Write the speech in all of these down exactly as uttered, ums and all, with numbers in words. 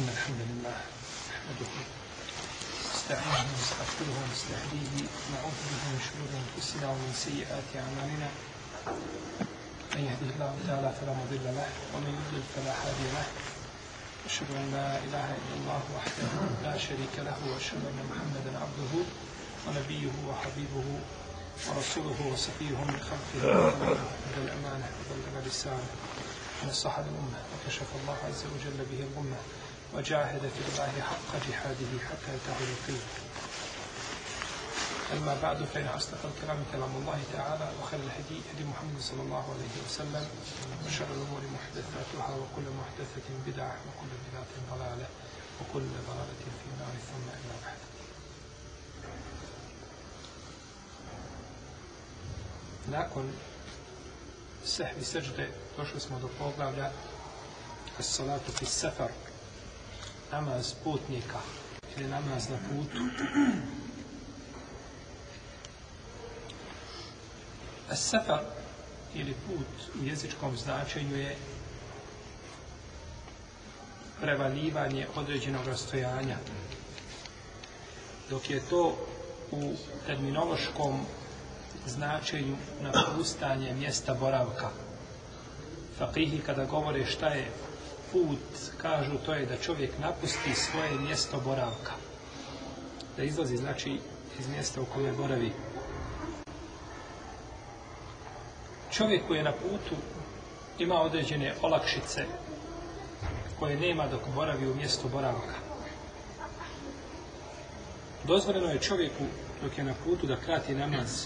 إن الحمد لله نحمده نستعينه ونستغفره ونستهديه ونعوذ به من شرور أنفسنا ومن سيئات أعمالنا من يهده الله تعالى فلا مضل له ومن يضلل فلا هادي له أشهد أن لا إله إلا الله وحده لا شريك له وأشهد أن محمدا عبده ونبيه وحبيبه ورسوله وصفيه من خلقه أدى الأمانة وبلغ الرسالة ونصح الأمة وكشف الله عز وجل به الغمة وجاهد في الله حق جهاده حتى أتاه اليقين. أما بعد فإن أصدق الكلام كلام الله تعالى وخير الهدي هدي محمد صلى الله عليه وسلم وشر الأمور محدثاتها وكل محدثة بدعة وكل بدعة ضلالة وكل ضلالة في النار ثم أما بعد. Nakon sehvi sežde došli smo do poglavlja as-salatu fi safar, namaz putnika ili namaz na putu. As-safar ili put u jezičkom značenju je prevaljivanje određenog rastojanja, dok je to u terminološkom značenju napustanje mjesta boravka. Fakihi kada govore šta je put, kažu to je da čovjek napusti svoje mjesto boravka. Da izlazi znači iz mjesta u kojem boravi. Čovjek koji je na putu ima određene olakšice koje nema dok boravi u mjestu boravka. Dozvoljeno je čovjeku dok je na putu da krati namaz.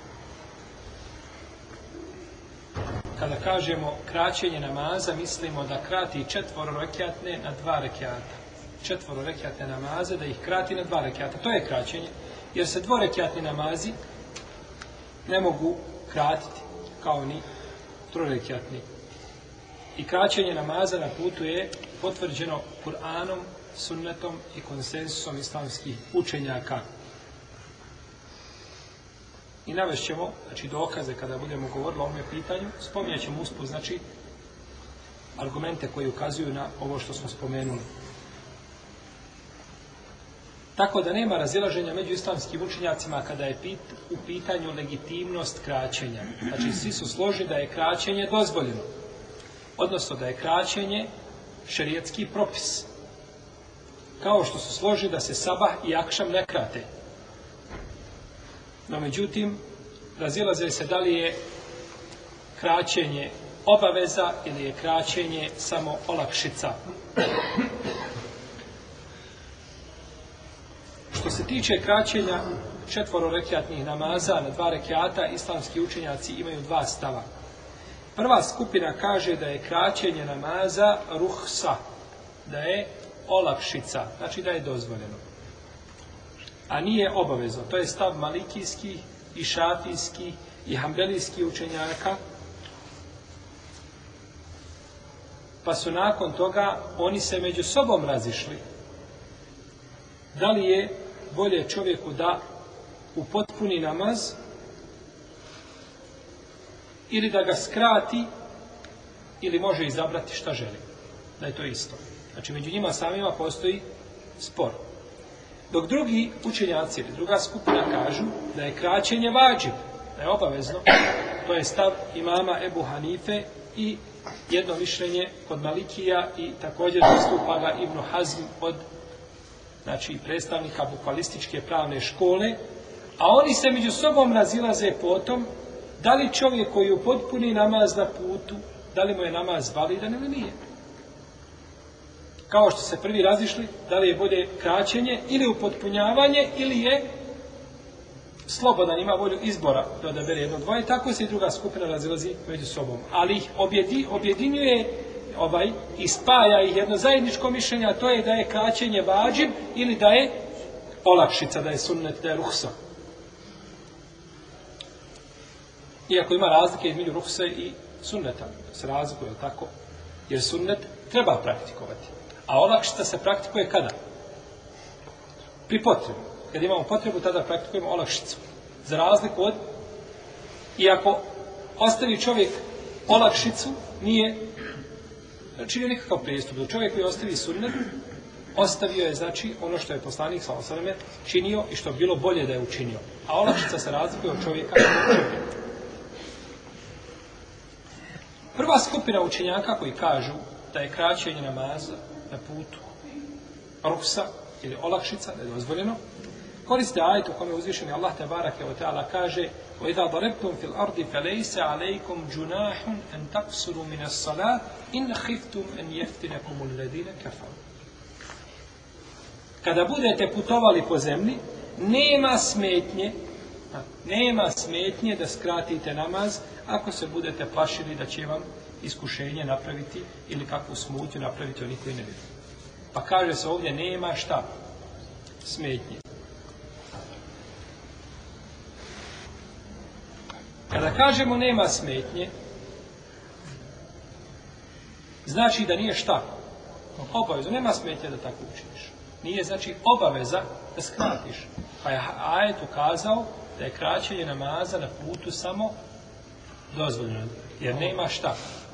Kada kažemo kraćenje namaza, mislimo da krati četvoro rekjatne na dva rekjata. Četvoro rekjatne namaze, da ih krati na dva rekjata. To je kraćenje, jer se dvorekjatni namazi ne mogu kratiti kao ni trorekjatni. I kraćenje namaza na putu je potvrđeno Kur'anom, sunnetom i konsensusom islamskih učenjaka. I navešćemo, znači, dokaze kada budemo govorili o ovome pitanju, spominjat ćemo usput, znači, argumente koji ukazuju na ovo što smo spomenuli. Tako da nema razilaženja među islamskim učenjacima kada je pit, u pitanju legitimnost kraćenja. Znači, svi su složni da je kraćenje dozvoljeno. Odnosno da je kraćenje šerijatski propis. Kao što su složni da se sabah i akšam ne krate. No, međutim, razilaze se da li je kraćenje obaveza ili je kraćenje samo olakšica. Što se tiče kraćenja četvoro rekjatnih namaza na dva rekjata, islamski učenjaci imaju dva stava. Prva skupina kaže da je kraćenje namaza ruhsa, da je olakšica, znači da je dozvoljeno. A nije obavezno. To je stav malikijskih i šafijskih i hambelijskih učenjaka. Pa su nakon toga oni se među sobom razišli. Da li je bolje čovjeku da upotpuni namaz ili da ga skrati ili može izabrati šta želi. Da je to isto. Znači među njima samima postoji spor. Dok drugi učenjaci ili druga skupina kažu da je kraćenje vađib, da je obavezno, to je stav imama Ebu Hanife i jedno mišljenje kod Malikija i također zastupa ga Ibn Hazm od, znači, predstavnika bukvalističke pravne škole, a oni se među sobom razilaze potom da li čovjek koji upotpuni namaz na putu, da li mu je namaz validan ili nije. Kao što se prvi razišli, da li je bolje kraćenje ili upotpunjavanje ili je slobodan, ima volju izbora da odabere jedno dvoje, tako se i druga skupina razilazi među sobom. Ali ih objedi, objedinjuje ovaj, i spaja ih jedno zajedničko mišljenje, a to je da je kraćenje vađib ili da je olakšica, da je sunnet, da je ruhsa. Iako ima razlike između ruhse i sunneta, se razlikuje, tako? Jer sunnet treba praktikovati. A olakšica se praktikuje kada? Pri potrebi. Kad imamo potrebu, tada praktikujemo olakšicu. Za razliku od, iako ostavi čovjek olakšicu, nije činio nikakav prijestup. Da čovjek koji ostavi sunnet, ostavio je, znači, ono što je poslanik sallallahu alejhi ve sellem činio i što bi bilo bolje da je učinio. A olakšica se razlikuje od čovjeka do čovjeka. Prva skupina učenjaka koji kažu da je kraćenje namaza na putu ruksa ili olakšica, da je dozvoljeno, koriste ajet u kome uzvišeni Allah tebareke ve taala kaže: وَإِذَا ضَرَبْتُمْ فِي الْأَرْضِ فَلَيْسَ عَلَيْكُمْ جُنَاحٌ أَنْ تَقْصُرُوا مِنَ الصَّلَاةِ إِنْ خِفْتُمْ أَنْ يَفْتِنَكُمُ الَّذِينَ كَفَرُوا. Kada budete putovali po zemlji, nema smetnje, nema smetnje da skratite namaz ako se budete plašili da će vam iskušenje napraviti ili kakvu smutnju napraviti oni koji ne vjeruju. Pa kaže se ovdje nema šta? Smetnje. Kada kažemo nema smetnje, znači da nije šta? Obavezno. Nema smetnje da tako učiniš. Nije znači obaveza da skratiš. Pa je ajet ukazao da je kraćenje namaza na putu samo dozvoljeno. Jer nema šta?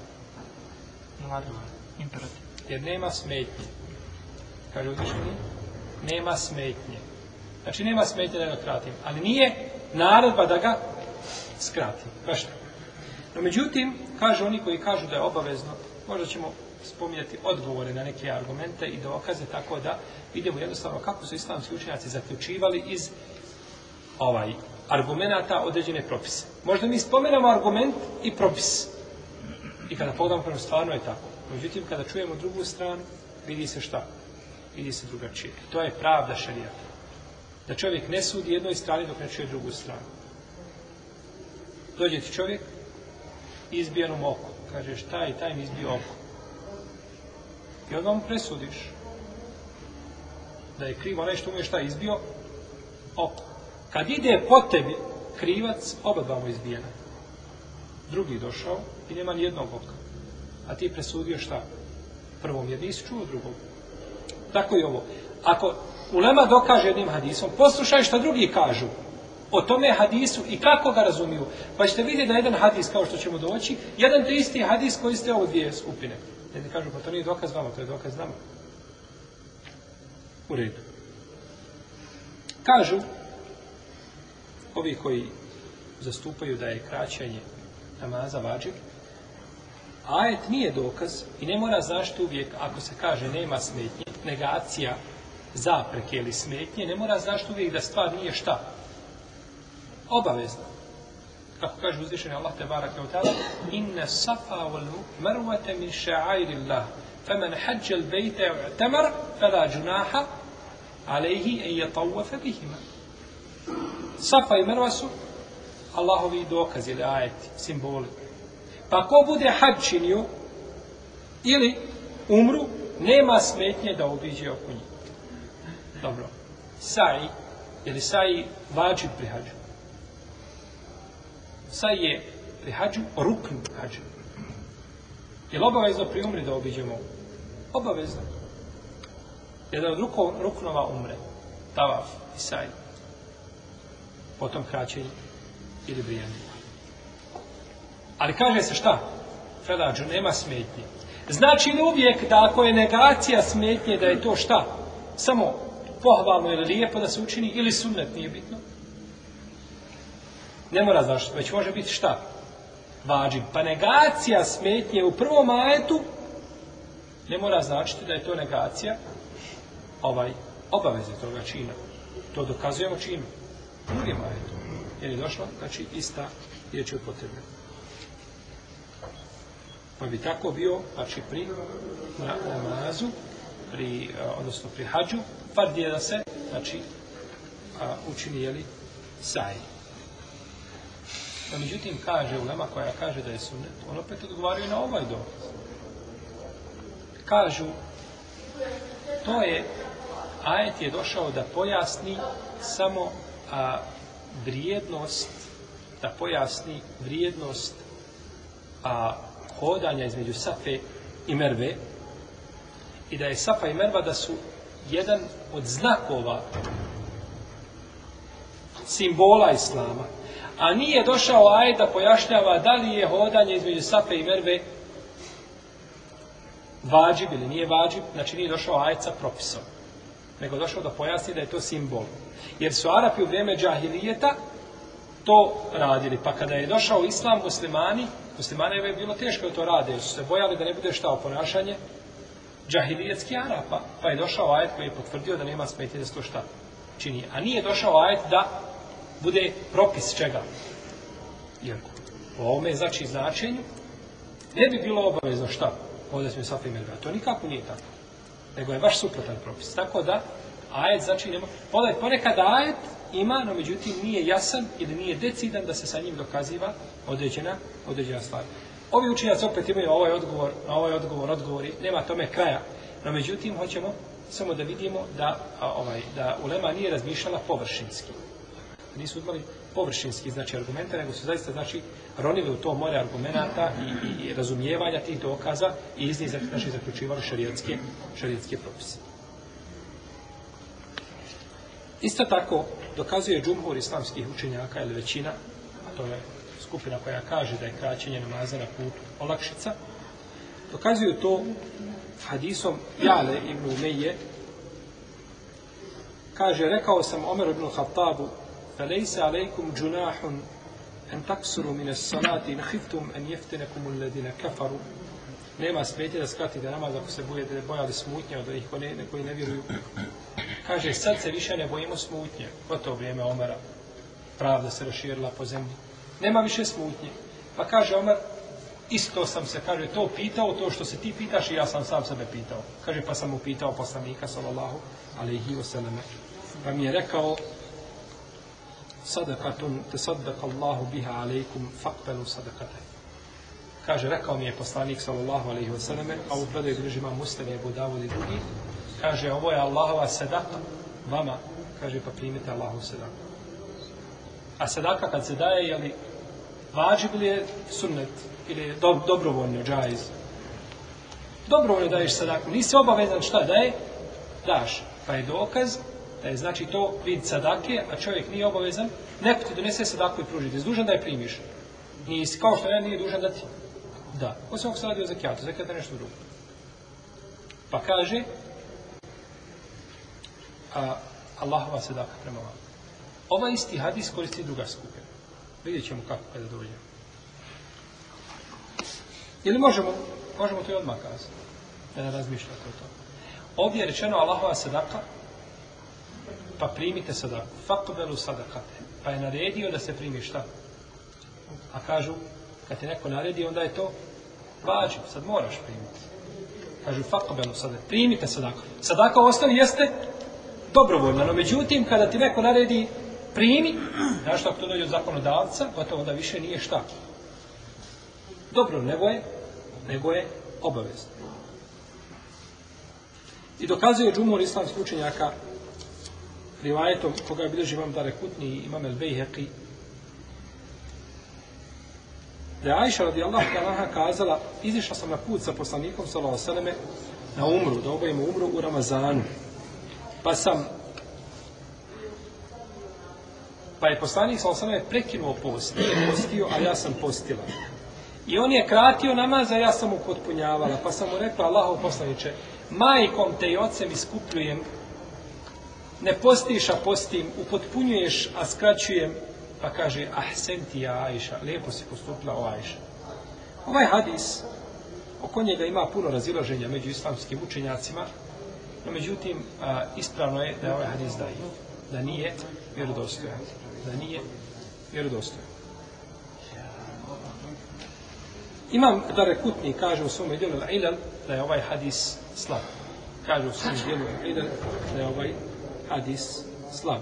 Jer nema smetnje. Kaže uzvišeni, nema smetnje. Znači nema smetnje da ga kratim. Ali nije naredba da ga skratim. Baš tako. No međutim, kaže oni koji kažu da je obavezno, možda ćemo spominjati odgovore na neke argumente i dokaze, tako da vidimo jednostavno kako su islamski učenjaci zaključivali iz ovaj argumenata određene propise. Možda mi spomenemo argument i propis. I kada pogledamo prema stvarno je tako. Međutim, kada čujemo drugu stranu, vidi se šta? Vidi se drugačije. I to je pravda šerijata. Da čovjek ne sudi jednoj strani dok ne čuje drugu stranu. Dođe ti čovjek, izbijeno mu oko. Kažeš, taj i taj mi izbio oko. I odmah mu presudiš da je krivo onaj što mu je šta izbio oko. Kad ide po tebi krivac, oba dva mu izbijena. Drugi došao i nema ni jednog oka. A ti presudio šta? Prvom, jer nisi čuo drugog. Tako i ovo. Ako ulema dokaže jednim hadisom, poslušaj što drugi kažu o tome hadisu i kako ga razumiju. Pa ćete vidjeti da jedan hadis, kao što ćemo doći, jedan te isti hadis koji ste ovo dvije skupine. Jedni kažu, pa to nije dokaz vama, to je dokaz nama. U redu. Kažu, ovi koji zastupaju da je kraćenje namaza vađib, ajet nije dokaz i ne mora značiti uvijek, ako se kaže nema smetnje, negacija zapreke ili smetnje, ne mora značiti uvijek da stvar nije šta? Obavezno. Kako kaže uzvišeni Allah tebareke ve taala, inna safa wal marwata min sha'airillah, faman hajja al-bayta wa i'tamara fala junaha alayhi an yatawafa bihima. Safa i Marwa su Allahovi dokazi ili ajeti, simboli. Pa ko bude hadž činio ili umru, nema smetnje da obiđe oko njih. Dobro. Sa'i, ili sa'i vađib pri hađu. Sa'i je pri hađu rukn hađu. Je li obavezno pri umri da obiđemo? Obavezno. Jedan od ruknova umre. Tavaf i sa'i. Potom kraćenje ili brijanje. Ali kaže se šta? Felađu, nema smetnje. Znači li uvijek da ako je negacija smetnje, da je to šta? Samo pohvalno ili lijepo da se učini, ili sunnet, nije bitno? Ne mora znači, već može biti šta? Vađib. Pa negacija smetnje u prvom ajetu ne mora značiti da je to negacija ovaj, obaveze toga čina. To dokazujemo činu. U drugim ajetu. Jer je došla, znači, ista riječ je upotrebna. Pa bi tako bio, znači, pri namazu, pri, odnosno pri hađu, fard je da se, znači, a, učini, jeli, sa'i. No, međutim, kaže ulema koja kaže da je sunnet, on opet odgovaraju na ovaj dokaz. Kažu, to je, ajet je došao da pojasni samo a, vrijednost, da pojasni vrijednost a, hodanja između Safe i Merve i da je Safa i Merva da su jedan od znakova simbola Islama. A nije došao ajet da pojašnjava da li je hodanje između Safe i Merve vađib ili nije vađib, znači nije došao ajet sa propisom, nego došao da pojasni da je to simbol. Jer su Arapi u vrijeme džahilijeta to radili, pa kada je došao islam, muslimani, muslimani je bilo teško da to rade, jer su se bojali da ne bude šta ponašanje džahilijetski Arapa, pa je došao ajet koji je potvrdio da nema smetnje da se to šta čini. A nije došao ajet da bude propis čega. Jer u ovome znači značenju ne bi bilo obavezno šta. Ovdje smo sad primjer gledati. To nikako nije tako. Nego je baš suprotan propis. Tako da ajet znači nema. Ponekad ajet ima, no međutim nije jasan ili nije decidan da se sa njim dokaziva određena, određena stvar. Ovi učenjaci opet imaju ovaj odgovor, na ovaj odgovor, odgovori, nema tome kraja. No međutim, hoćemo samo da vidimo da, a, ovaj, da ulema nije razmišljala površinski. Nisu uzmali površinski znači argumente, nego su zaista znači ronili u to more argumenata i, i, i razumijevanja tih dokaza i iz njih znači zaključivali šerijatske, šerijatske propise. Isto tako dokazuje džumhur islamskih učenjaka ili većina, a to je skupina koja kaže da je kraćenje namaza na putu olakšica, dokazuju to hadisom Jale ibn Umeje. Kaže, rekao sam Omer ibn Khattabu, فَلَيْسَ عَلَيْكُمْ جُنَاحٌ أَنْ تَقْسُرُوا مِنَ الصَّلَاةِ إِنْ خِفْتُمْ أَنْ يَفْتِنَكُمُ الَّذِينَ كَفَرُوا. Nema smetnje da skratite namaz ako se budete bojali smutnje od onih koji ne vjeruju. Kaže, sad se više ne bojimo smutnje. U to vrijeme Omera pravda se raširila po zemlji. Nema više smutnje. Pa kaže Omer, isto sam se, kaže, to pitao, to što se ti pitaš i ja sam sam sebe pitao. Kaže, pa sam mu pitao poslanika, sallallahu alejhi ve selleme. Pa mi je rekao, sadakatun tasaddaqa Allahu biha alejkum faqbalu sadaqata. Kaže, rekao mi je poslanik, sallallahu alejhi ve selleme, a u predaju bilježi imam Muslim i Abu Davud i drugi, kaže, ovo je Allahova sadaka vama, kaže, pa primite Allahu sadaku. A sadaka kad se daje, je li vađib ili je sunnet, ili je do, dobrovoljno, džaiz? Dobrovoljno daješ sadaku, nisi obavezan šta daje, daš. Pa je dokaz da je znači to vid sadake, a čovjek nije obavezan, neko ti donese sadaku i pruži, ti je dužan da je primiš. Nisi, kao što ne, nije dužan da ti da. Osim ako se radi o zakijatu, zakijat je nešto drugo. Pa kaže, a, Allahova sadaka prema vama. Ovaj isti hadis koristi druga skupina. Vidjet ćemo kako kada dođe. Ili možemo, možemo to i odmah kazati, da ne razmišljate o to. Ovdje je rečeno Allahova sadaka, pa primite sadaku. Faqbelu sadakate. Pa je naredio da se primi šta? A kažu, kad ti neko naredi, onda je to vađib, sad moraš primiti. Kažu, faqbelu sadaka. Primite sadaku. Sadaka u osnovi jeste dobrovoljna, no međutim, kada ti neko naredi primi, znaš što ako to dođe od zakonodavca, gotovo onda više nije šta. Dobro, nego je, nego je obavezno. I dokazuje džumhur islamskih učenjaka rivajetom koga je bilježi imam Darekutni i imam El Bejheqi, da je Ajša radijallahu ta'ala kazala, izišla sam na put sa poslanikom sallallahu alejhi ve selleme na umru, da obavimo umru u Ramazanu. Pa sam pa je poslanik sallallahu alejhi ve selleme prekinuo post, nije postio, a ja sam postila. I on je kratio namaz, a ja sam mu potpunjavala. Pa sam mu rekla, Allahov poslaniče, majkom te i ocem iskupljujem, ne postiš, a postim, upotpunjuješ, a skraćujem. Pa kaže, ahsenti ja Ajša, lijepo si postupila o Ajša. Ovaj hadis, oko njega ima puno razilaženja među islamskim učenjacima, no međutim, a, ispravno je da je ovaj hadis daji, da nije vjerodostojan, da nije vjerodostojan. Imam Darekutni kaže u svom dijelu Ilal da je ovaj hadis slab. Kaže u svom dijelu Ilal da je ovaj hadis slab.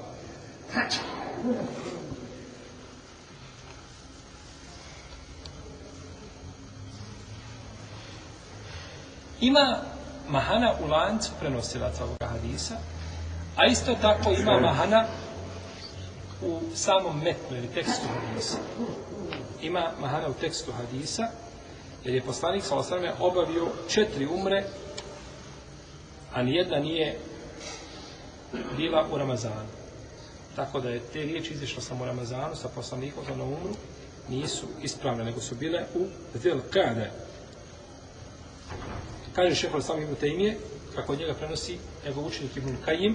Ima mahana u lancu prenosilaca ovoga hadisa, a isto tako ima mahana u samom metnu ili tekstu hadisa. Ima mahana u tekstu hadisa, jer je poslanik sallallahu alejhi ve sellem obavio četiri umre, a nijedna nije bila u Ramazanu. Tako da je te riječi izišlo sam u Ramazanu sa poslanikom na umru, nisu ispravne, nego su bile u Zil Qa'de. Kaže šejh al-Islam ibn Tejmije, kako od njega prenosi njegov učenik Ibn Kajim,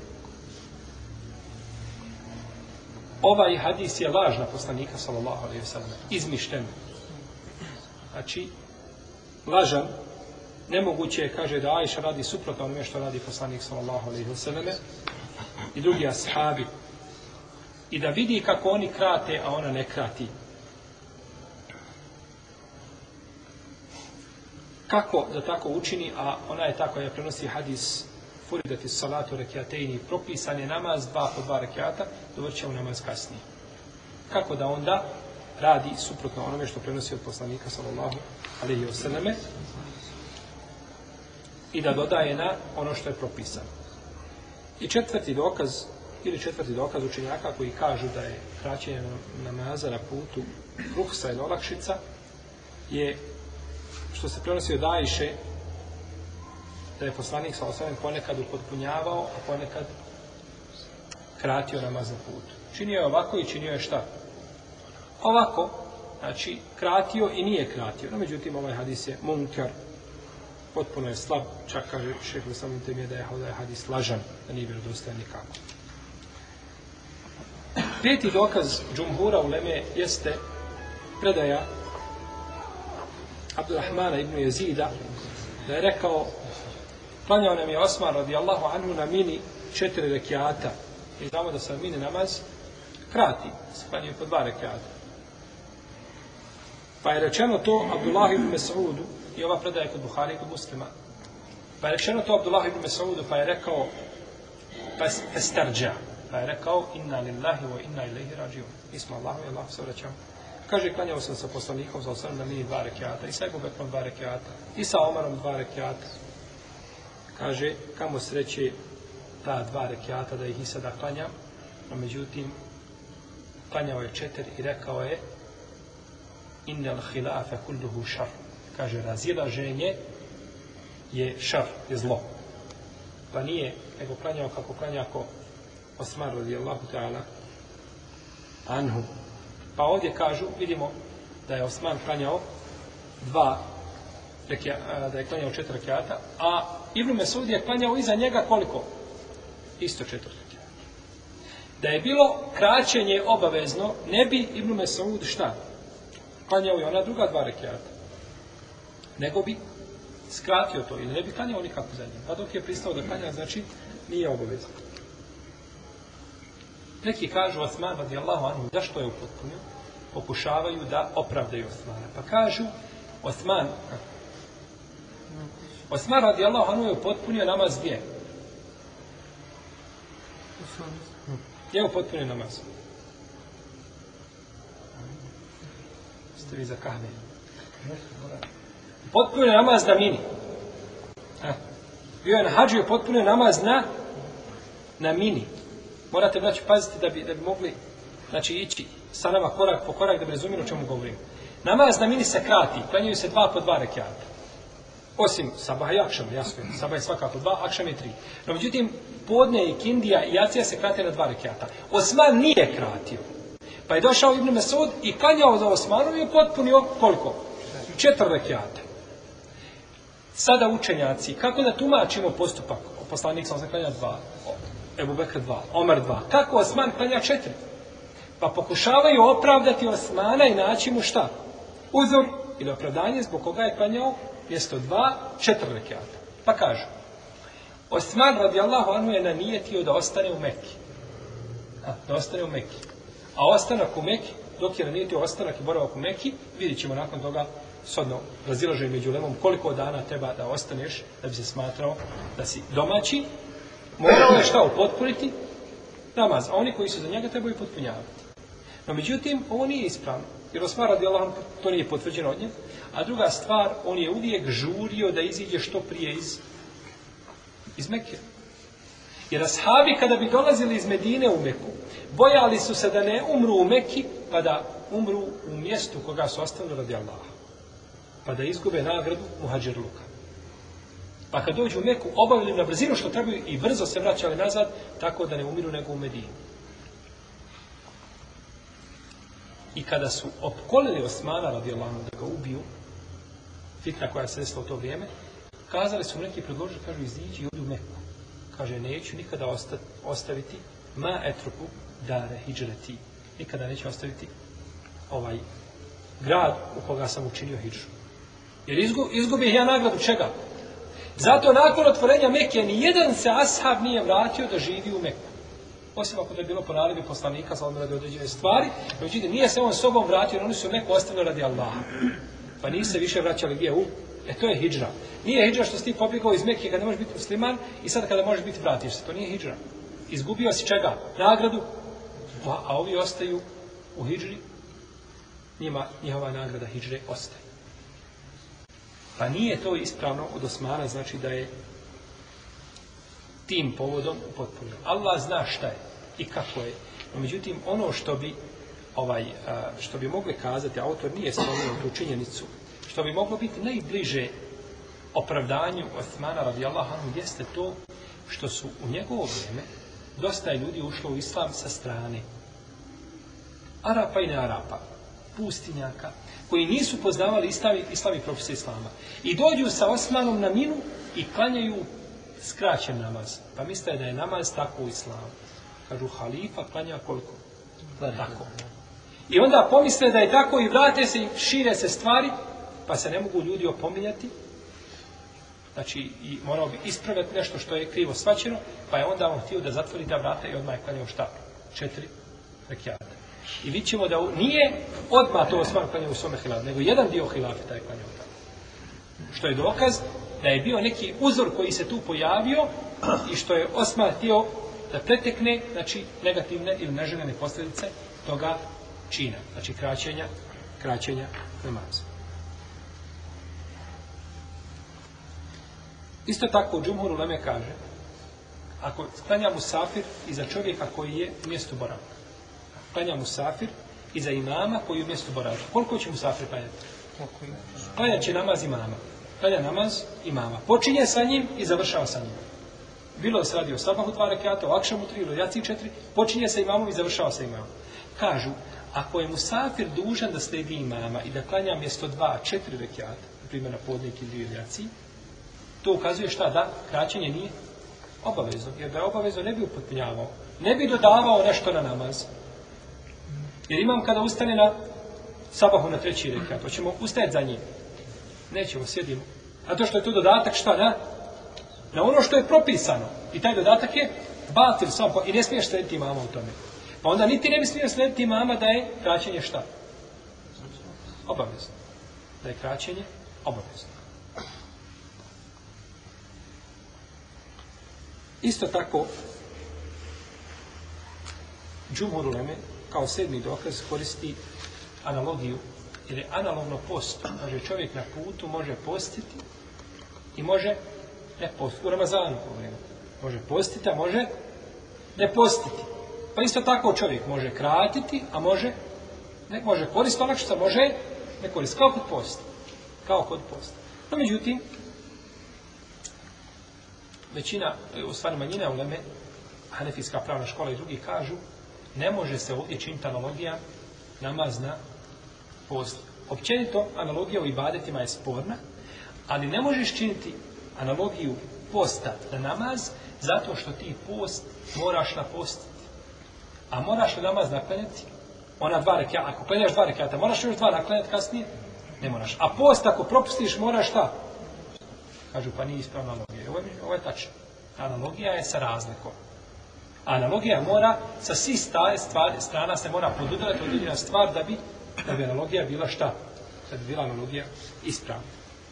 ovaj hadis je laž na poslanika sallallahu alejhi ve sellem, izmišljen. Znači, lažan, nemoguće je, kaže, da Ajša radi suprotno onome što radi poslanik sallallahu alejhi ve sellem i drugi ashabi, i da vidi kako oni krate, a ona ne krati. Kako da tako učini, a ona je tako, je prenosi hadis furidati salatu rekiatejni, propisan je namaz dva po dva rekiata, dovrće u namaz kasnije. Kako da onda radi suprotno onome što prenosi od poslanika sallallahu alejhi ve selleme i da dodaje na ono što je propisano. I četvrti dokaz, ili četvrti dokaz učenjaka koji kažu da je kraćenje namaza na putu ruhsa ili olakšica, je što se prenosi od Ajše, da je poslanik sallallahu alejhi ve sellem ponekad upotpunjavao, a ponekad kratio namaz na putu. Činio je ovako i činio je šta? Ovako, znači kratio i nije kratio. No, međutim, ovaj hadis je munkar, potpuno je slab, čak kaže šejh al-Islam ibn Tejmije da je ovaj hadis lažan, da nije vjerodostojan nikako. Peti dokaz džumhura uleme jeste predaja Abdurrahmana ibn Jezida, da je rekao, klanjao nam je Osman radijallahu anhu na mini četiri rekiata. I znamo da se mini namaz krati, se klanjaju po dva rekiata. Pa je rečeno to Abdullah ibn Mes'udu, i ova predaja kod Buhari i kod Muslima, pa je rečeno to Abdullah ibn Mes'udu, pa je rekao, pa je starđa, pa je rekao, inna lillahi wa inna ilaihi rađiun. Mi smo Allahu i Allah se vraćamo. Kaže, klanjao sam sa poslanikom za osam na mini dva rekiata, i sa Ebu Bekrom dva rekiata, i sa Omarom dva rekiata. Kaže, kamo sreće ta dva rekiata da ih i sada klanjam, a međutim, klanjao je četiri i rekao je, innel hilafe kulluhu šar. Kaže, razilaženje je šar, je zlo. Pa nije, nego klanjao kako klanja ko Osman radijallahu ta'ala anhu. Pa ovdje kažu, vidimo da je Osman klanjao dva rekiata, da je klanjao četiri rekiata, a Ibn Mesud je klanjao iza njega koliko? Isto četiri rekiata. Da je bilo kraćenje obavezno, ne bi Ibn Mesud šta? Klanjao i ona druga dva rekiata. Nego bi skratio to, ili ne bi klanjao nikako za njim. Pa dok je pristao da klanja, znači nije obavezno. Neki kažu Osman radijallahu anhu, zašto je upotpunio? Pokušavaju da opravdaju Osmana. Pa kažu, Osman, Osman radijallahu anhu je upotpunio namaz gdje? Je upotpunio namaz. Ste vi za kahve? Upotpunio namaz na mini. A, bio je na hađu i upotpunio namaz na na mini. Morate, znači, paziti da bi, da bi mogli, znači, ići sa nama korak po korak da bi razumijeli o čemu govorimo. Namaz na mini se krati, klanjaju se dva po dva rekiata. Osim sabaha i akšama, jasno je, sabah je svakako dva, akšam je tri. No, međutim, podne i kindija i jacija se krate na dva rekiata. Osman nije kratio. Pa je došao Ibn Mesud i klanjao za Osmanom i potpunio koliko? Četiri rekiata. Sada učenjaci, kako da tumačimo postupak? Poslanik sam klanja dva, Ebu Bekr dva, Omer dva. Kako Osman klanja četiri? Pa pokušavaju opravdati Osmana i naći mu šta? Uzor ili opravdanje zbog koga je klanjao mjesto dva, četiri rekiata. Pa kažu, Osman radijallahu anhu je nanijetio da ostane u Mekki. A, da ostane u Mekki. A ostanak u Mekki, dok je nanijetio ostanak i boravak u Mekki, vidjet ćemo nakon toga sodno razilaženje među lemom koliko dana treba da ostaneš da bi se smatrao da si domaći. Morao je šta upotpuniti? Namaz. A oni koji su za njega trebaju potpunjavati. No međutim, ovo nije ispravno. Jer Osman radijallahu anhu, to nije potvrđeno od njega. A druga stvar, on je uvijek žurio da iziđe što prije iz, iz Mekke. Jer ashabi kada bi dolazili iz Medine u Meku, bojali su se da ne umru u Mekki, pa da umru u mjestu koga su ostavili radi Allaha. Pa da izgube nagradu muhadžirluka. Pa kad dođu u Meku, obavili na brzinu što trebaju i brzo se vraćali nazad, tako da ne umiru nego u Medini. I kada su opkolili Osmana radijallahu anhu da ga ubiju, fitna koja se desila u to vrijeme, Kazali su neki predložili, kažu, iziđi i odi u Meku. Kaže, neću nikada osta, ostaviti ma etruku dare hidžreti. Nikada neću ostaviti ovaj grad u koga sam učinio hidžu. Jer izgu, izgubih ja nagradu čega? Zato nakon otvorenja Mekije nijedan se ashab nije vratio da živi u Meku. Osim ako to je bilo po naredbi poslanika, sa radi određene stvari, međutim, nije se on sobom vratio, jer oni su Meku ostavili radi Allaha. Pa nisu se više vraćali gdje u? E to je hidžra. Nije hidžra što si ti pobjegao iz Mekije kada ne možeš biti musliman i sad kada možeš biti vratiš se. To nije hidžra. Izgubio si čega? Nagradu. A, a ovi ostaju u hidžri. Njima njihova nagrada hidžre ostaje. Pa nije to ispravno od Osmana, znači da je tim povodom upotpunio. Allah zna šta je i kako je. No, međutim, ono što bi ovaj, što bi mogli kazati, autor nije spomenuo tu činjenicu, što bi moglo biti najbliže opravdanju Osmana radijallahu anhu jeste to što su u njegovo vrijeme dosta je ljudi ušlo u islam sa strane. Arapa i ne Arapa, pustinjaka, koji nisu poznavali islami, islami propise islama. I dođu sa Osmanom na minu i klanjaju skraćen namaz. Pa misle da je namaz tako u islamu. Kažu, halifa klanja koliko? Tako. I onda pomisle da je tako i vrate se i šire se stvari, pa se ne mogu ljudi opominjati. Znači, i morao bi ispraviti nešto što je krivo svačeno, pa je onda on htio da zatvori ta vrata i odmah je klanjao šta? Četiri rekiata. I vidjet ćemo da nije odmah to Osman klanjao u svome hilafu, nego jedan dio hilafeta je klanjao tako. Što je dokaz da je bio neki uzor koji se tu pojavio i što je Osman htio da pretekne, znači, negativne ili neželjene posljedice toga čina, znači kraćenja, kraćenja namaza. Isto tako u Džumhur uleme kaže, ako klanja musafir iza čovjeka koji je u mjestu boravka, klanja musafir iza imama koji je u mjestu boravka, koliko će musafir klanjati? Klanja će namaz imama. Klanja namaz imama. Počinje sa njim i završava sa njim. Bilo da se radi o sabahu dva rekiata, o akšamu tri ili o jaci četiri, počinje sa imamom i završava sa imamom. Kažu, ako je musafir dužan da sledi imama i da klanja mjesto dva, četiri rekiata, na primjer na podnik ili dvije jaci, to ukazuje šta? Da kraćenje nije obavezno. Jer da je obavezno ne bi upotpunjavao. Ne bi dodavao nešto na namaz. Jer imam kada ustane na sabahu na treći rekiat, hoćemo ustajati za njim. Nećemo, sjedimo. A to što je tu dodatak šta? Na, na ono što je propisano. I taj dodatak je batil sam. I ne smiješ slediti imama u tome. Pa onda niti ne bi smio slediti imama da je kraćenje šta? Obavezno. Da je kraćenje obavezno. Isto tako, Džumhur uleme kao sedmi dokaz koristi analogiju, jer je analogno post. Kaže, čovjek na putu može postiti i može ne postiti. U Ramazanu govorimo. Može postiti, a može ne postiti. Pa isto tako čovjek može kratiti, a može ne može koristiti olakšica, može ne koristiti. Kao kod posta. Kao kod posta. No, međutim, većina, u stvari manjina uleme, hanefijska pravna škola i drugi kažu, ne može se ovdje činiti analogija namaz na post. Općenito, analogija u ibadetima je sporna, ali ne možeš činiti analogiju posta na namaz, zato što ti post moraš napostiti. A moraš li namaz naklanjati? Ona dva rekiata, ako klanjaš dva rekiata, moraš još dva naklanjati kasnije? Ne moraš. A post, ako propustiš, moraš šta? Kažu, pa nije ispravna analogija. Ovo je, ovo je tačno. Analogija je sa razlikom. Analogija mora, sa svih stvari, strana se mora podudarati određena stvar da bi, da bi analogija bila šta? Da bi bila analogija ispravna.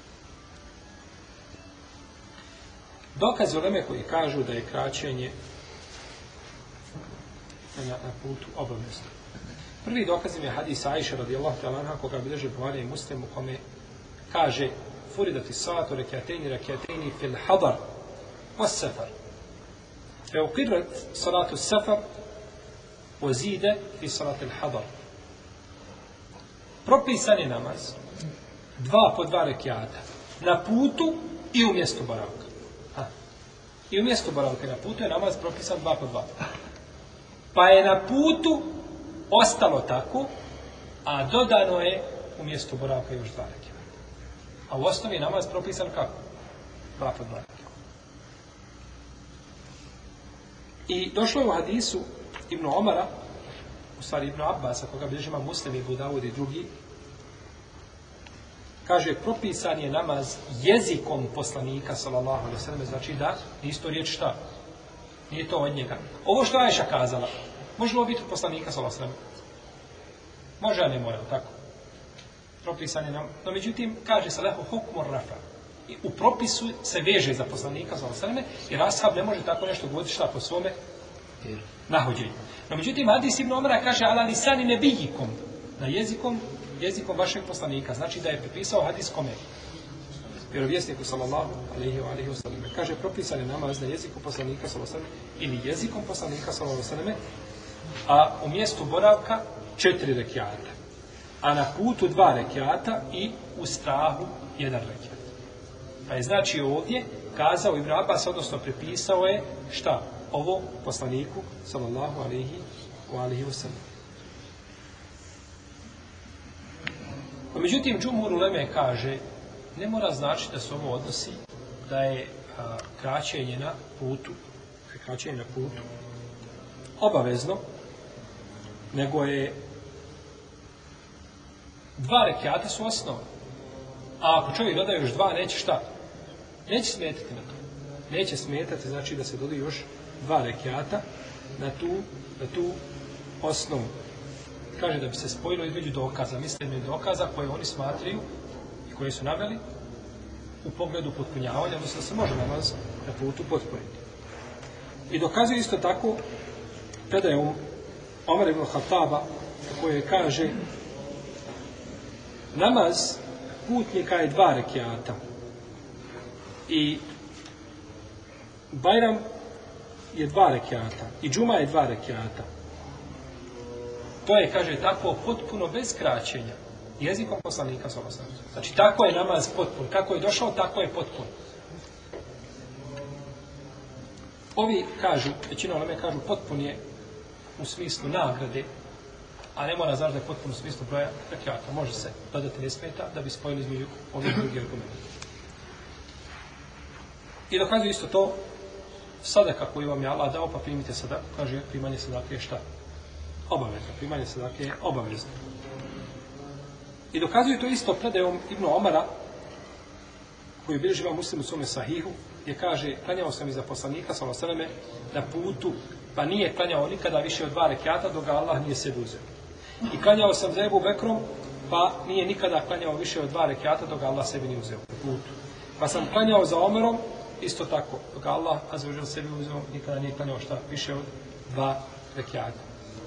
Dokazi uleme koji kažu da je kraćenje na, na putu obavezno. Prvi dokaz je hadis Ajše radijallahu ta'ala anha koga bilježi Buhari i Muslim u kome kaže furidati salatu rekiatejni rekiatejni fil hadar was safar. Fe uqirrat salatu safar uzide fi salati al hadar. Propisan je namaz dva po dva rekiata na putu i u mjestu boravka. Ha. I u mjestu boravka na putu je namaz propisan dva po dva. Pa je na putu ostalo tako, a dodano je u mjestu boravka još dva rekiata. A u osnovi je namaz propisan kako? Dva po dva rekiata. I došlo je u hadisu Ibn Omara, u stvari Ibn Abbasa, koga bilježi imam Muslim i Abu Davud i drugi, kaže, propisan je namaz jezikom poslanika, sallallahu alejhi ve sellem, znači da isto riječ šta? Nije to od njega. Ovo što Ajša kazala, može li biti od poslanika, sallallahu alejhi ve sellem? Može, a ne mora, tako? Propisan je nam. No, međutim, kaže se lehu hukmur rafa. I u propisu se veže za poslanika, sallallahu alejhi ve sellem, jer ashab ne može tako nešto govoriti šta po svome nahođenju. No, međutim, hadis Ibn Omara kaže, ala lisani nebijikom, na jezikom, jezikom vašeg poslanika. Znači da je prepisao hadis kome? Vjerovjesniku, sallallahu alejhi ve sellem. Kaže, propisan je namaz na jeziku poslanika, sallallahu alejhi ve sellem, ili jezikom poslanika, sallallahu alejhi ve sellem, a u mjestu boravka četiri rekiata. A na putu dva rekiata i u strahu jedan rekiat. Pa je znači ovdje kazao Ibn Abbas, odnosno prepisao je šta? Ovo poslaniku, sallallahu alejhi ve sellem. Pa međutim, džumhur uleme kaže, ne mora značiti da se ovo odnosi da je a, kraćenje na putu, kraćenje na putu obavezno, nego je dva rekiata su osnova. A ako čovjek doda još dva, neće šta? Neće smetati na to. Neće smetati, znači da se doda još dva rekiata na tu, na tu osnovu. Kaže da bi se spojilo između dokaza, mislim dokaza koje oni smatraju i koje su naveli u pogledu potpunjavanja, odnosno da se može namaz na putu potpuniti. I dokazuje isto tako predaje Omer ibn Khattaba, koje kaže, namaz putnika je dva rekiata i Bajram je dva rekiata i džuma je dva rekiata. To je, kaže, tako potpuno bez kraćenja jezikom poslanika sallallahu alejhi ve sellem. Znači, tako je namaz potpun. Kako je došao, tako je potpun. Ovi kažu, većina uleme kažu, potpun je u smislu nagrade, a ne mora znaći da je potpuno u smislu broja rekiata. Može se dodati, ne smeta, da bi spojili između ovih drugih argumenta. I dokazuje isto to, sadaka koju vam je Allah dao, pa primite sadaku, kaže, primanje sadake je šta? Obavezno. Primanje sadake je obavezno. I dokazuje to isto predajom Ibn Omara, koji bilježi imam Muslim u svome sahihu, gdje kaže, klanjao sam iza poslanika, sallallahu alejhi ve selleme, na putu, pa nije klanjao nikada više od dva rekiata, dok ga Allah nije sebi uzeo. I klanjao sam za Ebu Bekrom, pa nije nikada klanjao više od dva rekiata, dok ga Allah sebi nije uzeo. Putu. Pa sam klanjao za Omerom, isto tako, dok ga Allah azza sebi uzeo, nikada nije klanjao šta više od dva rekiata.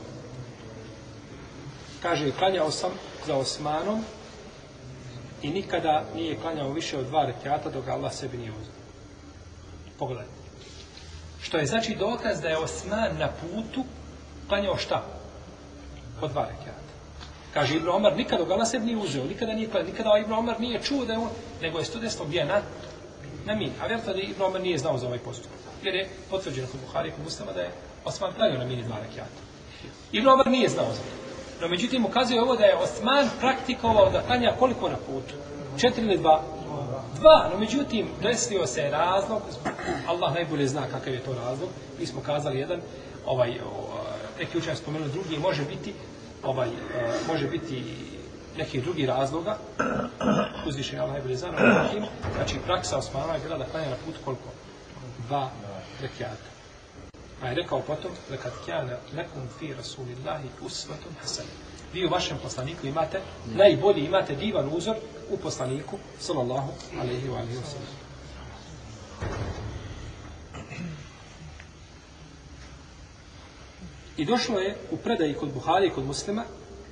Kaže, klanjao sam za Osmanom i nikada nije klanjao više od dva rekiata, dok Allah sebi nije uzeo. Pogledajte. Što je znači dokaz da je Osman na putu klanjao šta? Po dva rekiata. Kaže, Ibn Omar nikada dok Allah sebi nije uzeo, nikada nije klanjao, nikada Ibn Omar nije čuo da je on, nego je studentstvo gdje na, na min. A vjerojatno da Ibn Omar nije znao za ovaj postupak. Jer je potvrđeno kod Buhari i kod Muslima da je Osman klanjao na mini dva rekiata. Ibn Omar nije znao za to. No, međutim, ukazuje ovo da je Osman praktikovao da klanja koliko na putu? Četiri ili dva? Dva. No, međutim, desio se razlog, Allah najbolje zna kakav je to razlog. Mi smo kazali jedan, ovaj, neki učenjak spomenuli, drugi može biti, ovaj, može biti neki drugi razloga, uzvišen Allah najbolje zna, no, međutim, znači praksa Osmana je bila da klanja na putu koliko? Dva rekiata. Pa je rekao potom, lekad kjana lekum fi rasulillahi usvatun hasan. Vi u vašem poslaniku imate, najbolji imate divan uzor u poslaniku, sallallahu alejhi wa alihi wa sallam. I došlo je u predaji kod Buhari i kod Muslima,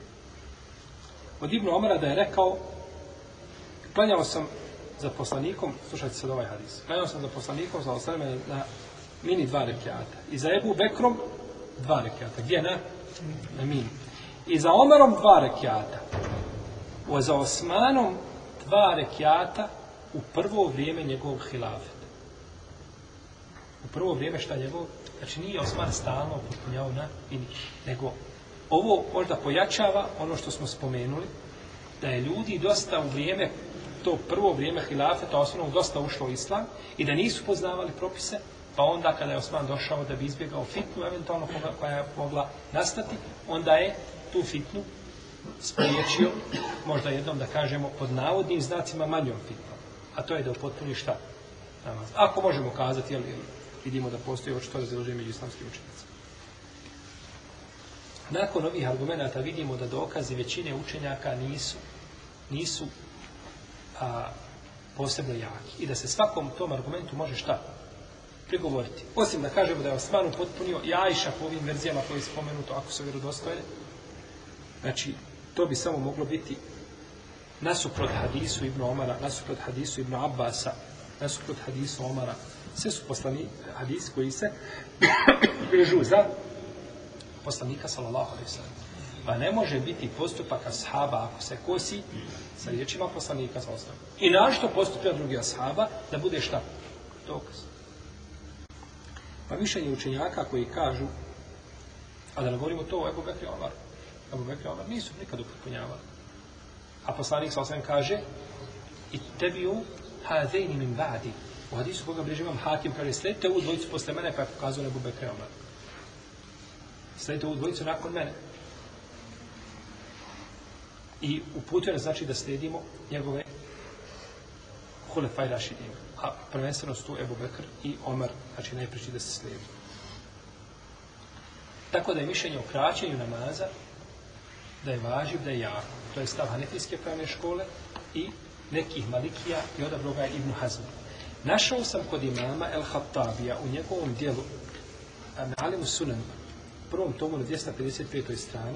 od Ibn Omara da je rekao, klanjao sam za poslanikom, slušajte sad ovaj hadis, klanjao sam za poslanikom, sallallahu alejhi wa sallam, na mini dva rekiata. I za Ebu Bekrom dva rekiata. Gdje na? Na mini. I za Omerom dva rekiata. O za Osmanom dva rekiata u prvo vrijeme njegovog hilafeta. U prvo vrijeme šta njegov? Znači nije Osman stalno potpunjao na mini. Nego ovo možda pojačava ono što smo spomenuli, da je ljudi dosta u vrijeme to prvo vrijeme hilafeta osnovno dosta ušlo u islam i da nisu poznavali propise, pa onda kada je Osman došao da bi izbjegao fitnu, eventualno koja je mogla nastati, onda je tu fitnu spriječio, možda jednom da kažemo pod navodnim znacima manjom fitnom, a to je da upotpuni šta? Namaz. Ako možemo kazati, jel, vidimo da postoji očito razilaženje među islamskim učenicima. Nakon ovih argumenata vidimo da dokazi većine učenjaka nisu, nisu a, posebno jaki i da se svakom tom argumentu može šta? Prigovoriti. Osim da kažemo da je Osman upotpunio i Ajša po ovim verzijama koje je spomenuto, ako su vjerodostojne, znači, to bi samo moglo biti nasuprot hadisu Ibn Omara, nasuprot hadisu Ibn Abbasa, nasuprot hadisu Omara. Sve su poslani hadisi koji se vežu za poslanika sallallahu alejhi ve sellem. Pa ne može biti postupak ashaba ako se kosi sa riječima poslanika sallallahu alejhi ve sellem. I našto postupa drugi ashaba da bude šta? Dokaz. Pa mišljenje učenjaka koji kažu, a da ne govorimo to o Ebu Bekri Omaru, Ebu Bekri Omar nisu nikad upotpunjavali. A poslanik sallallahu alejhi ve sellem kaže i tebiju hadejni min ba'di. U hadisu koga bliže imam Hakim kaže sledite ovu dvojicu posle mene, pa je pokazao Ebu Bekri Omar. Sledite ovu dvojicu nakon mene. I uputuje nas znači da slijedimo njegove hulefaj rašidine. A prvenstveno su tu Ebu Bekr i Omar, znači najpriči da se slijedi. Tako da je mišljenje o kraćenju namaza da je važiv, da je jako. To je stav hanefijske pravne škole i nekih malikija i odabrao ga je Ibn Hazm. Našao sam kod imama El-Hattabija u njegovom dijelu Alimu Sunan, prvom tomu na dvjesto pedeset petoj strani,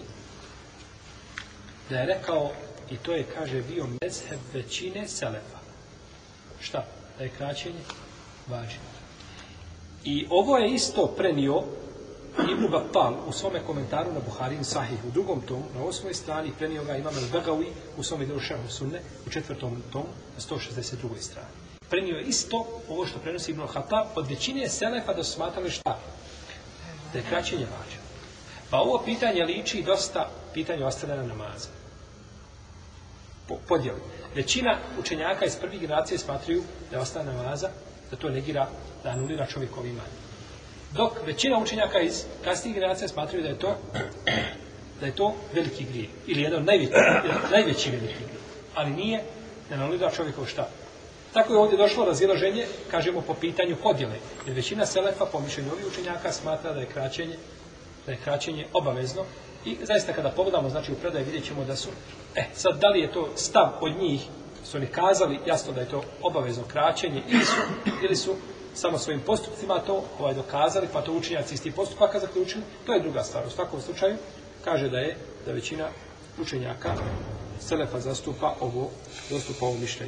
da je rekao, i to je, kaže, bio mezheb većine selefa. Šta? Da je kraćenje važiv. I ovo je isto prenio Ibn Battal u svome komentaru na Buharin Sahih u drugom tomu, na osmoj strani, prenio ga imam al-Bagawi u svome delu Šerhu Sunne u četvrtom tomu, na sto šezdeset drugoj strani. Prenio je isto ovo što prenosi Ibn Hatab od većine selefa da su smatrali šta? Da je kraćenje važiv. Pa ovo pitanje liči dosta pitanje ostavljena namaza. Po, podijeli. Većina učenjaka iz prvih generacije smatraju da je ostavljena namaza, da to negira, da anulira čovjekov iman. Dok većina učenjaka iz kasnijih generacija smatraju da je to da je to veliki grijeh. Ili jedan od najvećih, najveći veliki grijeh. Ali nije da anulira čovjekov šta. Tako je ovdje došlo razilaženje, kažemo, po pitanju podjele. Jer većina selefa, po mišljenju ovih učenjaka, smatra da je kraćenje, da je kraćenje obavezno. I zaista kada pogledamo, znači u predaju vidjet ćemo da su, e, sad da li je to stav od njih, su oni kazali jasno da je to obavezno kraćenje, ili su, ili su samo svojim postupcima to ovaj, dokazali, pa to učenjaci iz tih postupaka zaključili, to je druga stvar. U svakom slučaju, kaže da je, da većina učenjaka selefa zastupa ovo, zastupa ovo mišljenje.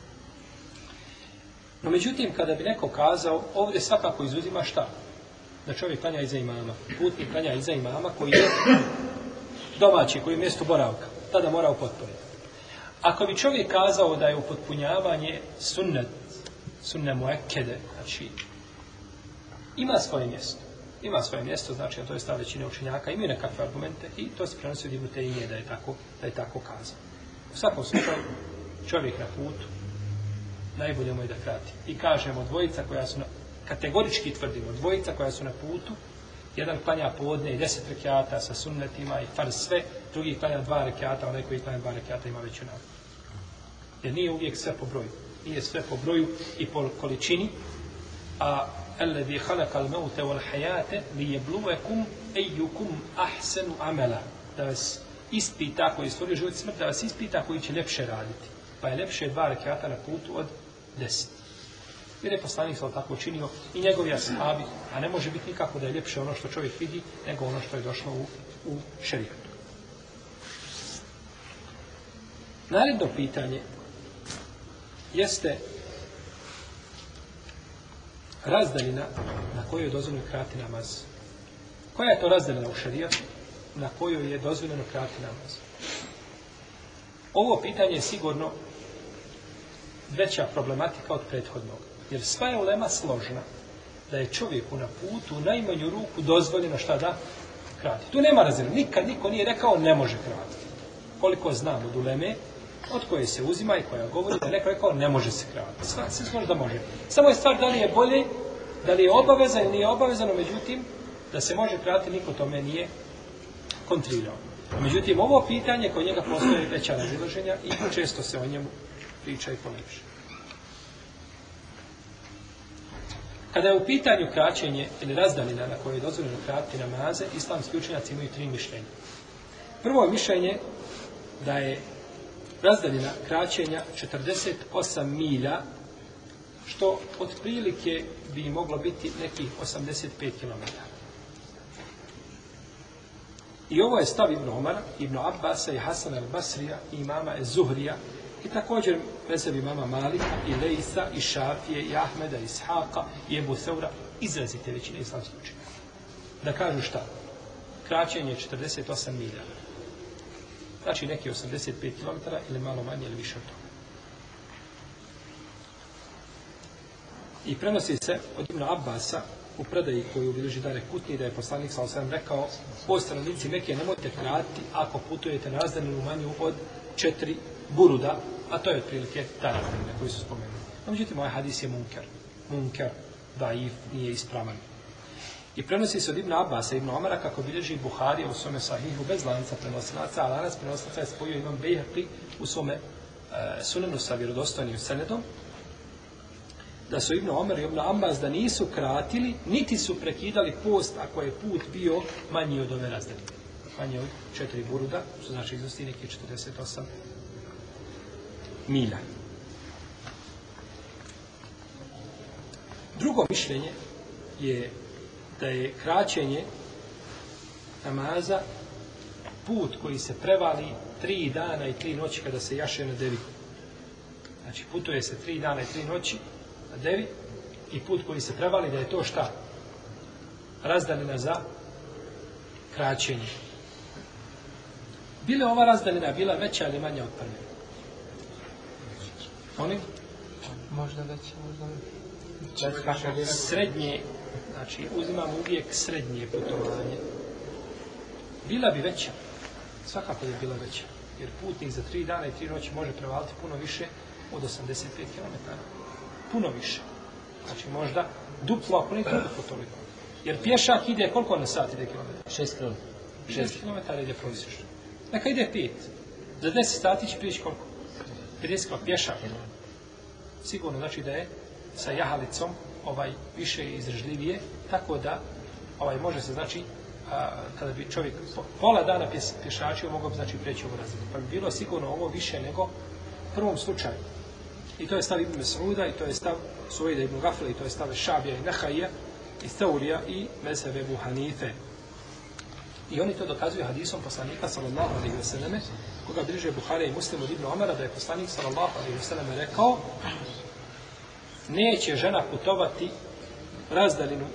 No, međutim, kada bi neko kazao, ovdje svakako izuzima šta? Da čovjek klanja iza imama. Putnik klanja iza imama koji je domaći, koji je mjesto boravka. Tada mora upotpuniti. Ako bi čovjek kazao da je upotpunjavanje sunnet, sunne muekede, znači, ima svoje mjesto. Ima svoje mjesto, znači, a to je stav većine učenjaka, imaju nekakve argumente i to se prenosi od Ibn Tejmije da je tako, da je tako kazao. U svakom slučaju, čovjek na putu, najbolje mu je da krati. I kažemo, dvojica koja su na, kategorički tvrdimo, dvojica koja su na putu, jedan klanja podne i deset rekiata sa sunnetima i farz sve, drugi klanja dva rekiata, onaj koji klanja dva rekiata ima veću nagradu. Jer nije uvijek sve po broju. Nije sve po broju i po količini, a alladhi khalaqal mauta wal hayata liyabluwakum ayyukum ahsanu amala. Da vas ispita koji stvori život i smrt, da vas ispita koji će ljepše raditi. Pa je ljepše dva rekiata na putu od deset. Jer je poslanik sal tako učinio i njegovi ashabi, a ne može biti nikako da je ljepše ono što čovjek vidi, nego ono što je došlo u, u šerijatu. Naredno pitanje jeste razdaljina na kojoj je dozvoljeno krati namaz. Koja je to razdaljina u šerijatu na kojoj je dozvoljeno krati namaz? Ovo pitanje je sigurno veća problematika od prethodnog. Jer sva je ulema složna da je čovjeku na putu u najmanju ruku dozvoljeno šta da krati. Tu nema razine. Nikad niko nije rekao ne može kratiti. Koliko znam od uleme, od koje se uzima i koja govori da neko rekao ne može se kratiti. Sva se može da može. Samo je stvar da li je bolje, da li je obaveza ili nije obavezano, međutim, da se može kratiti, niko tome nije kontrirao. Međutim, ovo pitanje kod njega postoje veća razilaženja i često se o njemu priča i poneviše. Kada je u pitanju kraćenje ili razdaljina na koje je dozvoljeno kratiti namaze, islamski učenjaci imaju tri mišljenja. Prvo mišljenje da je razdaljina kraćenja četrdeset osam milja, što otprilike bi moglo biti nekih osamdeset pet kilometara. I ovo je stav Ibn Omara, Ibn Abbasa i Hasan al-Basrija i imama Ez-Zuhrija i također mezheb imama Malika i Lejsa i Šafije i Ahmeda i Ishaqa i Ebu Theura, izrazite većine islamskih učenjaka. Da kažu šta? Kraćenje je četrdeset osam milja. Znači neki osamdeset pet kilometara ili malo manje ili više od toga. I prenosi se od Ibn Abbasa u predaji koju bilježi Dare Kutni da je poslanik sallallahu alejhi ve sellem rekao: o stanovnici Mekije, nemojte kratiti ako putujete na razdaljinu manju od četiri buruda, a to je otprilike ta razdaljina koju su spomenuli. No, međutim, ovaj hadis je munker. Munker, daif, nije ispravan. I prenosi se od Ibn Abbasa i Ibn Omara kako bilježi Buharija u svome sahihu bez lanca prenosilaca, a lanac prenosilaca je spojio Imam Bejhaqi u svome e, sunenu sa vjerodostojnim senedom, da su Ibn Omer i Ibn Abbas da nisu kratili, niti su prekidali post ako je put bio manji od ove razdaljine. Manji od četiri buruda, što znači iznosi neki četrdeset osam milja. Drugo mišljenje je da je kraćenje namaza put koji se prevali tri dana i tri noći kada se jaše na devi. Znači putuje se tri dana i tri noći na devi i put koji se prevali da je to šta? Razdaljina za kraćenje. Bila ova razdaljina bila veća ili manja od prve? Oni? Možda veća, možda veća. Srednje, znači uzimamo uvijek srednje putovanje. Bila bi veća. Svakako je bila veća. Jer putnik za tri dana i tri noći može prevaliti puno više od osamdeset pet kilometara. Puno više. Znači možda duplo, ako ne toliko toliko. Jer pješak ide koliko na sat ide kilometra? šest kilometara. šest kilometara ide prosječno. Neka ide pet. Za deset sati će prijeći koliko? pedeset kilometara pješak. Sigurno znači da je sa jahalicom ovaj više izdržljivije, tako da ovaj može se znači a, kada bi čovjek pola dana pješačio mogao bi znači preći ovu razinu. Pa bi bilo sigurno ovo više nego u prvom slučaju. I to je stav Ibn Mes'uda, i to je stav Suvejda ibn Gafla, i to je stav Šabija i Nehaija, i Theurija, i mezheb Ebu Hanife. I oni to dokazuju hadisom poslanika, sallallahu alejhi ve selleme, koga bliže Buharija i Muslim od Ibn Omara, da je poslanik, sallallahu alejhi ve selleme, rekao: neće žena putovati razdaljinu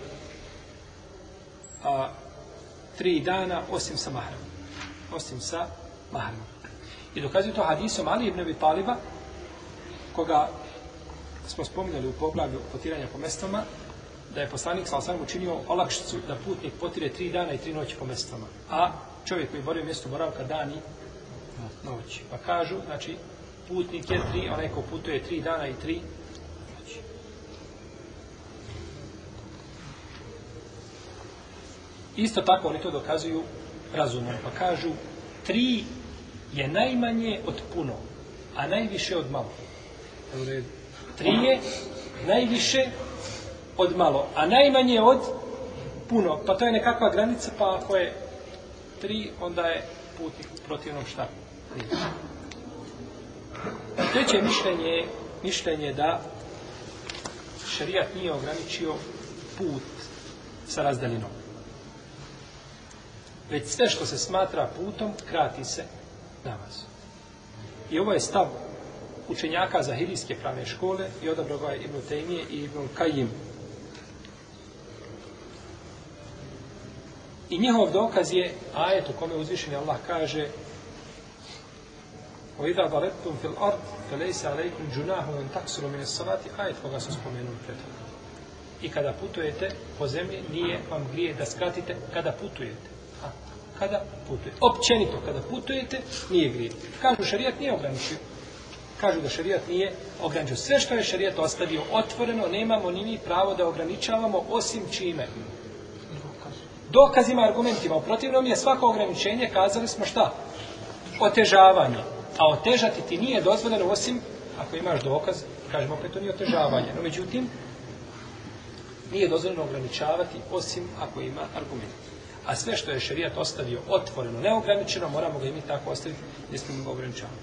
a, tri dana osim sa mahramom. Osim sa mahramom. I dokazuju to hadisom Ali ibn Abi Taliba, koga smo spominjali u poglavlju potiranja po mestvama, da je poslanik sallallahu alejhi ve sellem učinio olakšicu da putnik potire tri dana i tri noći po mestvama, a čovjek koji boravi u mjestu boravka dan i noć. Pa kažu, znači, putnik je tri, onaj ko putuje tri dana i tri noći. Isto tako oni to dokazuju razumom, pa kažu, tri je najmanje od puno, a najviše od malo. Tri je najviše od malo, a najmanje od puno. Pa to je nekakva granica, pa ako je tri, onda je putnik protivnom šta? Treće mišljenje, mišljenje da šerijat nije ograničio put sa razdaljinom. Već sve što se smatra putom, krati se namaz. I ovo je stav učenjaka zahirijske pravne škole i odabrao ga Ibn Tejmije i Ibn Kajim. I njihov dokaz je ajet u kome uzvišeni Allah kaže: وَإِذَا ضَرَبْتُمْ فِي الْأَرْضِ فَلَيْسَ عَلَيْكُمْ جُنَاحٌ أَنْ تَقْصُرُوا مِنَ الصَّلَاةِ, ajet koga su spomenuli prethodno. I kada putujete po zemlji, nije vam grije da skratite kada putujete. A, kada putujete. Općenito, kada putujete, nije grije. Kažu, šerijat nije ograničio. kažu da šerijat nije ograničio. Sve što je šerijat ostavio otvoreno, nemamo ni mi pravo da ograničavamo osim čime? Dokazima, argumentima. U protivnom je svako ograničenje, kazali smo šta? Otežavanje. A otežati ti nije dozvoljeno osim ako imaš dokaz, kažemo opet to nije otežavanje. No međutim, nije dozvoljeno ograničavati osim ako ima argument. A sve što je šerijat ostavio otvoreno, neograničeno, moramo ga i mi tako ostaviti, ne smijemo ga ograničavati.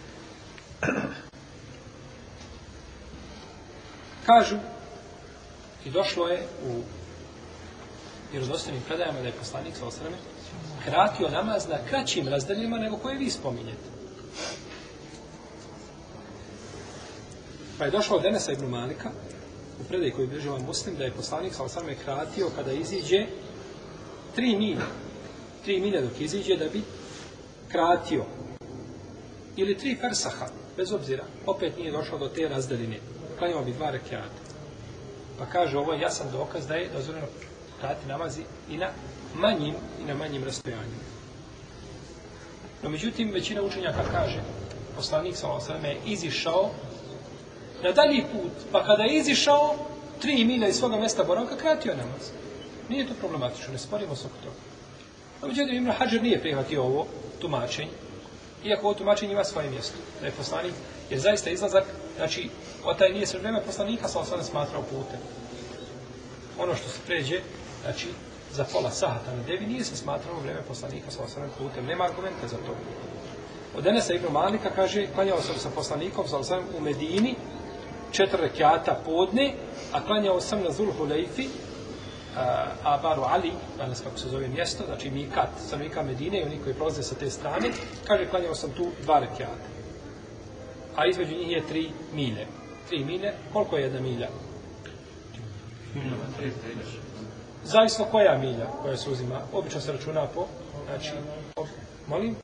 Kažu, i došlo je u vjerodostojnim predajama da je poslanik sallallahu alejhi ve sellem kratio namaz na kraćim razdaljima nego koje vi spominjete. Pa je došlo od Enesa ibn Malika u predaji koji bilježi Muslim da je poslanik sallallahu alejhi ve sellem kratio kada iziđe tri milje. Tri milje dok iziđe da bi kratio. Ili tri fersaha, bez obzira. Opet nije došlo do te razdaljine. Klanjamo bi dva rekiata. Pa kaže, ovo je jasan dokaz da je dozvoljeno kratiti namazi i na manjim i na manjim rastojanjima. No međutim, većina učenjaka kaže, poslanik sallallahu alejhi ve sellem je izišao na dalji put, pa kada je izišao tri milja iz svoga mjesta boravka, kratio namaz. Nije to problematično, ne sporimo se oko toga. No međutim, Ibn Hadžar nije prihvatio ovo tumačenje, iako ovo tumačenje ima svoje mjesto. Da je poslanik, jer zaista izlazak, znači, otaj nije sve vreme poslanika, sallallahu alejhi ve sellem smatrao putem. Ono što se pređe, znači, za pola sahata na devi, nije se smatralo vreme poslanika, sallallahu alejhi ve sellem putem. Nema argumenta za to. Od Enesa ibn Malika kaže, klanjao sam sa poslanikom, sallallahu alejhi ve sellem, u Medini, četiri rekiata podne, a klanjao sam na Zulhulejfi, Abaru Ali, danas kako se zove mjesto, znači Mikat, stanovnika Medine i oni koji prolaze sa te strane, kaže, klanjao sam tu dva rekiata. A između njih je tri milje. Tri milje, koliko je jedna milja? Zavisno koja milja koja se uzima. Obično se računa po, znači, ob, molim?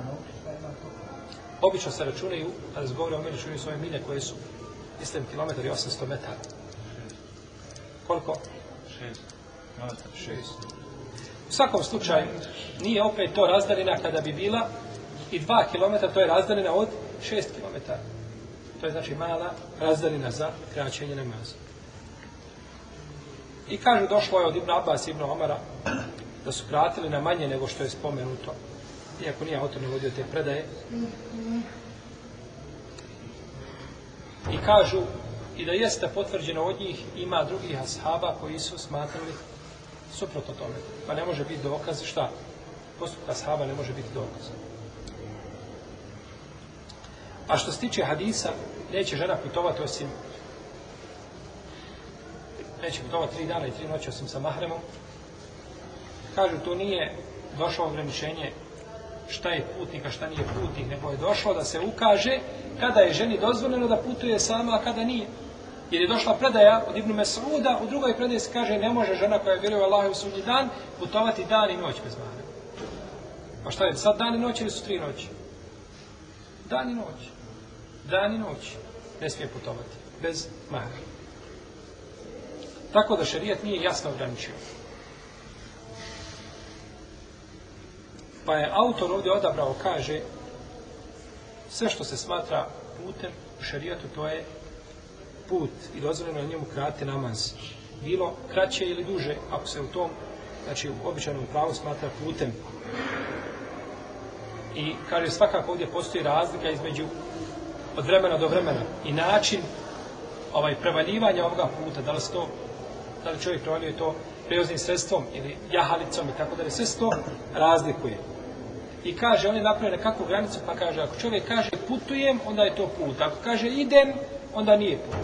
Obično se računaju, kada se govore o milje, računaju svoje milje koje su isto kilometar i osamsto metara. Koliko? Šest. Šest. U svakom slučaju, nije opet to razdaljina kada bi bila i dva kilometra, to je razdaljina od šest kilometara. To je znači mala razdaljina za kraćenje namaza. I kažu, došlo je od Ibn Abbas i Ibn Omara da su kratili na manje nego što je spomenuto. Iako nije autor ne vodio te predaje. I kažu, i da jeste potvrđeno od njih, ima drugih ashaba koji su smatrali suprotno tome. Pa ne može biti dokaz, šta? Postupka ashaba ne može biti dokaz. A što se tiče hadisa, neće žena putovati osim neće putovati tri dana i tri noći osim sa mahremom. Kažu, to nije došlo ograničenje šta je putnik, a šta nije putnik, nego je došlo da se ukaže kada je ženi dozvoljeno da putuje sama, a kada nije. Jer je došla predaja od Ibn Mes'uda, u drugoj predaji se kaže, ne može žena koja vjeruje u Allaha u sudnji dan putovati dan i noć bez mahrema. Pa šta je, sad dan i noć ili su tri noći? Dan i noć. Dan i noć ne smije putovati bez mahrema. Tako da šerijat nije jasno ograničio. Pa je autor ovdje odabrao, kaže, sve što se smatra putem u šerijatu, to je put i dozvoljeno na njemu kratiti namaz. Bilo kraće ili duže, ako se u tom, znači u običajnom pravu smatra putem. I kaže, svakako ovdje postoji razlika između od vremena do vremena i način ovaj prevaljivanja ovoga puta, da li se to, da li čovjek prevaljuje to prijevoznim sredstvom ili jahalicom i tako da li sve se to razlikuje. I kaže, on je napravio nekakvu granicu, pa kaže, ako čovjek kaže putujem, onda je to put. Ako kaže idem, onda nije put.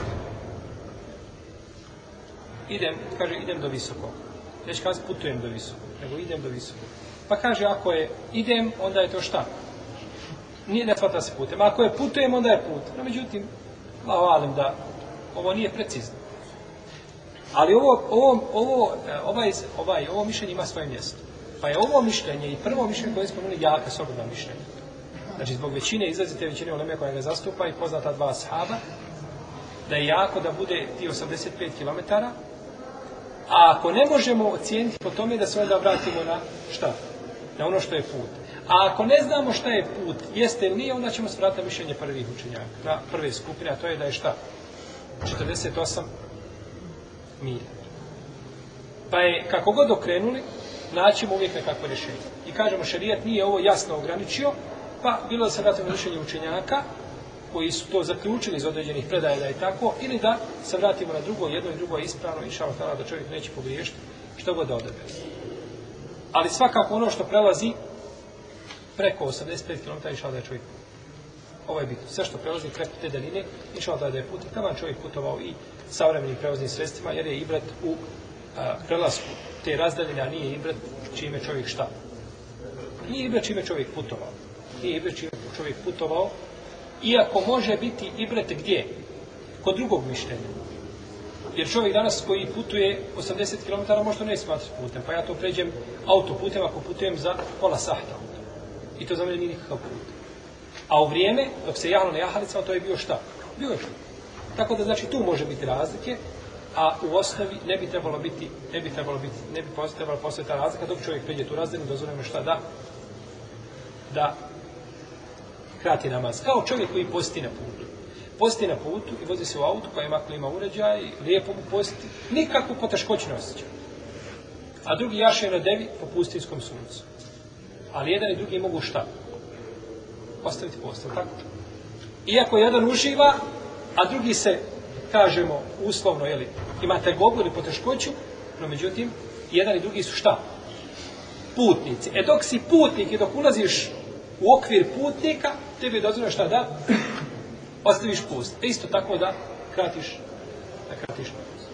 Idem, kaže, idem do visokog. Neće kaže, putujem do visokog, nego idem do visokog. Pa kaže, ako je idem, onda je to šta? Nije, ne smatra se putem. Ako je putujem, onda je put. No, međutim, lavalim da ovo nije precizno. Ali ovo, ovo, ovo, ovaj, ovaj, ovo mišljenje ima svoje mjesto. Pa je ovo mišljenje i prvo mišljenje koje smo imali jaka slobodna mišljenja. Znači, zbog većine, izrazite većine uleme koja ga zastupa i poznata dva ashaba, da je jako da bude ti osamdeset pet kilometara, a ako ne možemo ocijeniti po tome da se onda vratimo na šta? Na ono što je put. A ako ne znamo šta je put, jeste ili nije, onda ćemo se vratiti na mišljenje prvih učenjaka, na prve skupine, a to je da je šta? četrdeset osam milja. Pa je, kako god okrenuli, naćemo uvijek nekakvo rješenje. I kažemo, šerijat nije ovo jasno ograničio, pa bilo da se vratimo na mišljenje učenjaka, koji su to zaključili iz određenih predaja da je tako, ili da se vratimo na drugo, jedno i drugo je ispravno, inša Allah, da čovjek neće pogriješiti, što god da odabere. Ali svakako ono što prelazi preko osamdeset pet kilometara, inša Allah, da je čovjek. Ovo je bitno. Sve što prelazi preko te daljine, inša Allah, da je put. Taman čovjek putovao i savremenim prevoznim sredstvima, jer je ibret u a, prelasku te razdaljine, a nije ibret čime čovjek šta. Nije ibret čime čovjek putovao. Nije ibret čime čovjek putovao, iako može biti ibret gdje? Kod drugog mišljenja. Jer čovjek danas koji putuje osamdeset kilometara možda ne smatrati putem, pa ja to pređem autoputem ako putujem za pola sahta. I to za mene nije nikakav put. A u vrijeme, dok se jahalo na jahalicama, to je bio šta? Bio je šta. Tako da znači tu može biti razlike, a u osnovi ne bi trebalo biti, ne bi trebalo biti, ne bi trebalo postati ta razlika, dok čovjek pređe tu razdaljinu, dozvoljeno šta da, da krati namaz. Kao čovjek koji posti na putu. Posti na putu i vozi se u autu koja ima klima uređaja i lijepo mu posti, nikakvu poteškoću ne osjeća. A drugi jaše na devi po pustinskom suncu. Ali jedan i drugi mogu šta? Ostaviti postav, tako? Iako jedan uživa, a drugi se, kažemo, uslovno, jeli, imate gobu ili poteškoću, no međutim, jedan i drugi su šta? Putnici. E dok si putnik i dok ulaziš u okvir putnika, tebi je dozvoljeno šta da? Ostaviš pust. E isto tako da kratiš, da kratiš namaz.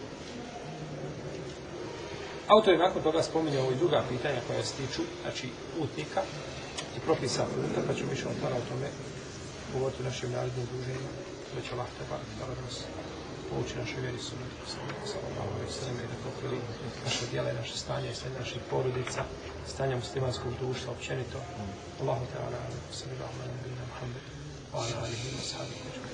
Autor je nakon toga spominjao i druga pitanja koja se tiču, znači, putnika i propisa puta, pa ćemo više o tome govoriti u našem narednom druženju, da će Allah teba, da nas pouči našoj vjeri sunnatu, sallallahu alejhi ve sellem, i da pokrili naše djela i naše stanje i stanje naših porodica, stanja muslimanskog društva općenito. Allahu ta'ala, sallallahu alejhi ve sellem, wa ala alihi wa sahbihi.